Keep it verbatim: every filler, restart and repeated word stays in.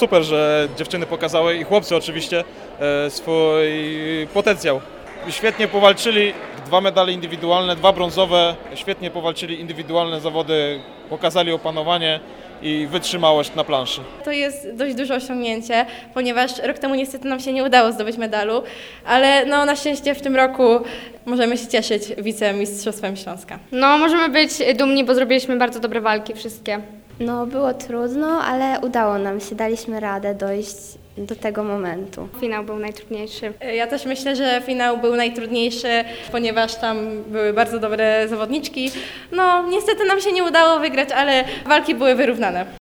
super, że dziewczyny pokazały i chłopcy oczywiście e, swój potencjał. Świetnie powalczyli, dwa medale indywidualne, dwa brązowe, świetnie powalczyli indywidualne zawody, pokazali opanowanie i wytrzymałość na planszy. To jest dość duże osiągnięcie, ponieważ rok temu niestety nam się nie udało zdobyć medalu, ale no, na szczęście w tym roku możemy się cieszyć wicemistrzostwem Śląska. No, możemy być dumni, bo zrobiliśmy bardzo dobre walki wszystkie. No, było trudno, ale udało nam się, daliśmy radę dojść do tego momentu. Finał był najtrudniejszy. Ja też myślę, że finał był najtrudniejszy, ponieważ tam były bardzo dobre zawodniczki. No, niestety nam się nie udało wygrać, ale walki były wyrównane.